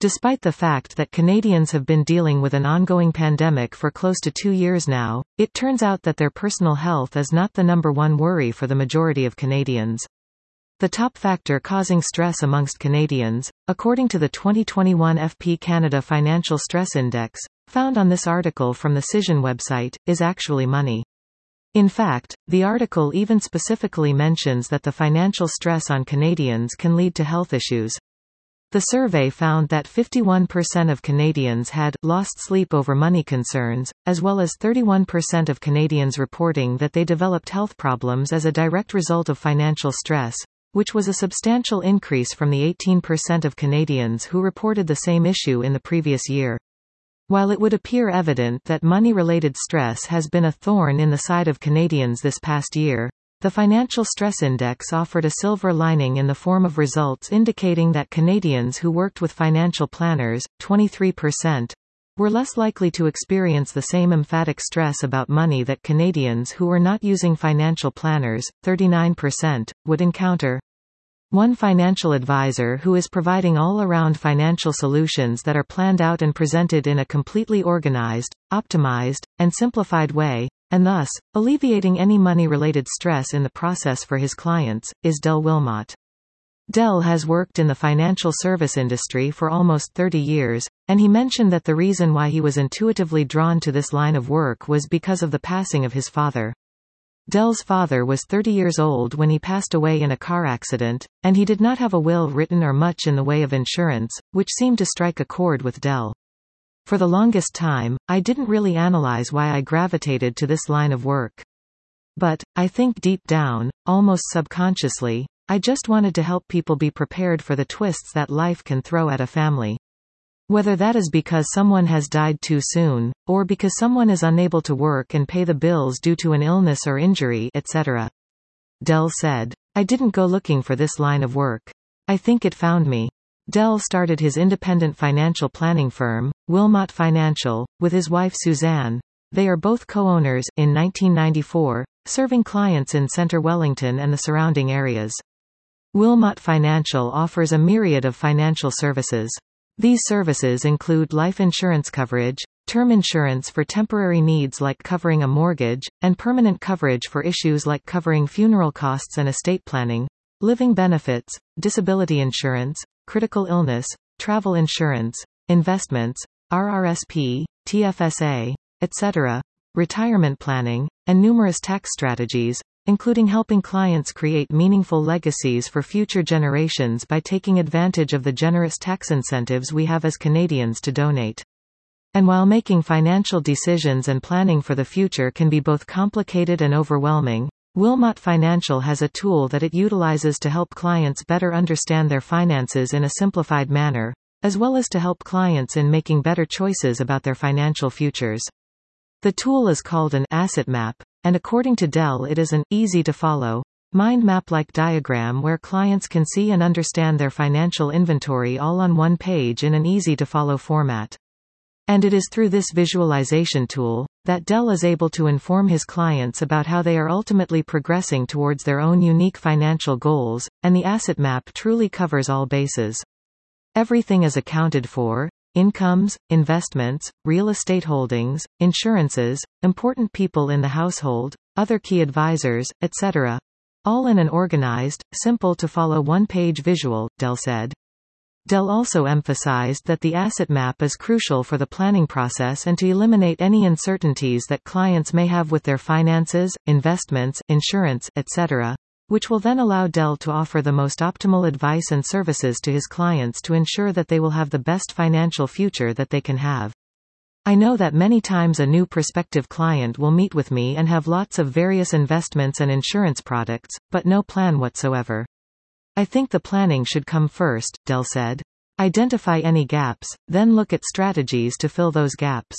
Despite the fact that Canadians have been dealing with an ongoing pandemic for close to 2 years now, it turns out that their personal health is not the number one worry for the majority of Canadians. The top factor causing stress amongst Canadians, according to the 2021 FP Canada Financial Stress Index, found on this article from the Cision website, is actually money. In fact, the article even specifically mentions that the financial stress on Canadians can lead to health issues. The survey found that 51% of Canadians had lost sleep over money concerns, as well as 31% of Canadians reporting that they developed health problems as a direct result of financial stress, which was a substantial increase from the 18% of Canadians who reported the same issue in the previous year. While it would appear evident that money-related stress has been a thorn in the side of Canadians this past year, the Financial Stress Index offered a silver lining in the form of results indicating that Canadians who worked with financial planners, 23%, were less likely to experience the same emphatic stress about money that Canadians who were not using financial planners, 39%, would encounter. One financial advisor who is providing all-around financial solutions that are planned out and presented in a completely organized, optimized, and simplified way, and thus, alleviating any money-related stress in the process for his clients, is Del Wilmot. Del has worked in the financial service industry for almost 30 years, and he mentioned that the reason why he was intuitively drawn to this line of work was because of the passing of his father. Del's father was 30 years old when he passed away in a car accident, and he did not have a will written or much in the way of insurance, which seemed to strike a chord with Del. For the longest time, I didn't really analyze why I gravitated to this line of work. But, I think deep down, almost subconsciously, I just wanted to help people be prepared for the twists that life can throw at a family. Whether that is because someone has died too soon, or because someone is unable to work and pay the bills due to an illness or injury, etc. Del said. I didn't go looking for this line of work. I think it found me. Del started his independent financial planning firm, Wilmot Financial, with his wife Suzanne. They are both co-owners, in 1994, serving clients in Centre Wellington and the surrounding areas. Wilmot Financial offers a myriad of financial services. These services include life insurance coverage, term insurance for temporary needs like covering a mortgage, and permanent coverage for issues like covering funeral costs and estate planning, living benefits, disability insurance, critical illness, travel insurance, investments, RRSP, TFSA, etc., retirement planning, and numerous tax strategies, including helping clients create meaningful legacies for future generations by taking advantage of the generous tax incentives we have as Canadians to donate. And while making financial decisions and planning for the future can be both complicated and overwhelming, Wilmot Financial has a tool that it utilizes to help clients better understand their finances in a simplified manner, as well as to help clients in making better choices about their financial futures. The tool is called an asset map, and according to Del it is an easy-to-follow, mind map-like diagram where clients can see and understand their financial inventory all on one page in an easy-to-follow format. And it is through this visualization tool that Del is able to inform his clients about how they are ultimately progressing towards their own unique financial goals, and the asset map truly covers all bases. Everything is accounted for: incomes, investments, real estate holdings, insurances, important people in the household, other key advisors, etc. All in an organized, simple-to-follow one-page visual, Del said. Del also emphasized that the asset map is crucial for the planning process and to eliminate any uncertainties that clients may have with their finances, investments, insurance, etc., which will then allow Del to offer the most optimal advice and services to his clients to ensure that they will have the best financial future that they can have. I know that many times a new prospective client will meet with me and have lots of various investments and insurance products, but no plan whatsoever. I think the planning should come first, Del said. Identify any gaps, then look at strategies to fill those gaps.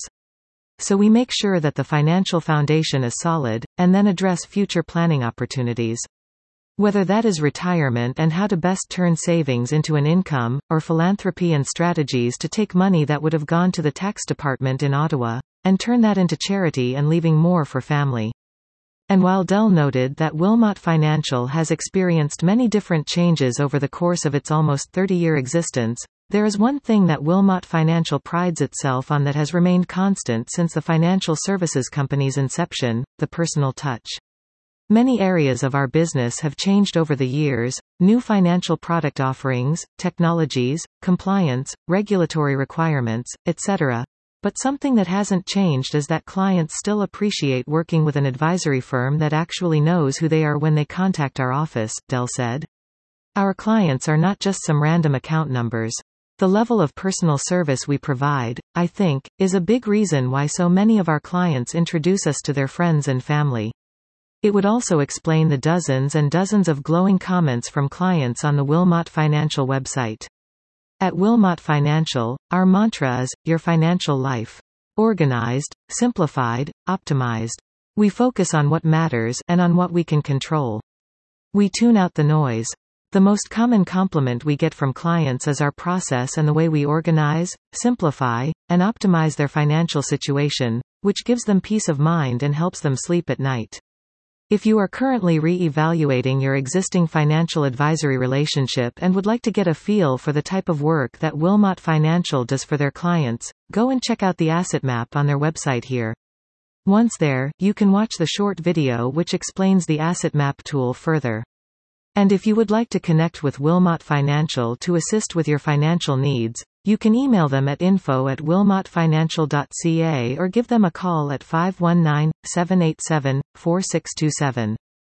So we make sure that the financial foundation is solid, and then address future planning opportunities. Whether that is retirement and how to best turn savings into an income, or philanthropy and strategies to take money that would have gone to the tax department in Ottawa, and turn that into charity and leaving more for family. And while Del noted that Wilmot Financial has experienced many different changes over the course of its almost 30-year existence, There is one thing that Wilmot Financial prides itself on that has remained constant since the financial services company's inception: the personal touch. Many areas of our business have changed over the years: new financial product offerings, technologies, compliance, regulatory requirements, etc. But something that hasn't changed is that clients still appreciate working with an advisory firm that actually knows who they are when they contact our office, Dell said. Our clients are not just some random account numbers. The level of personal service we provide, I think, is a big reason why so many of our clients introduce us to their friends and family. It would also explain the dozens and dozens of glowing comments from clients on the Wilmot Financial website. At Wilmot Financial, our mantra is, your financial life. Organized, simplified, optimized. We focus on what matters and on what we can control. We tune out the noise. The most common compliment we get from clients is our process and the way we organize, simplify, and optimize their financial situation, which gives them peace of mind and helps them sleep at night. If you are currently re-evaluating your existing financial advisory relationship and would like to get a feel for the type of work that Wilmot Financial does for their clients, go and check out the asset map on their website here. Once there, you can watch the short video which explains the asset map tool further. And if you would like to connect with Wilmot Financial to assist with your financial needs, you can email them at info@wilmotfinancial.ca or give them a call at 519-787-4627.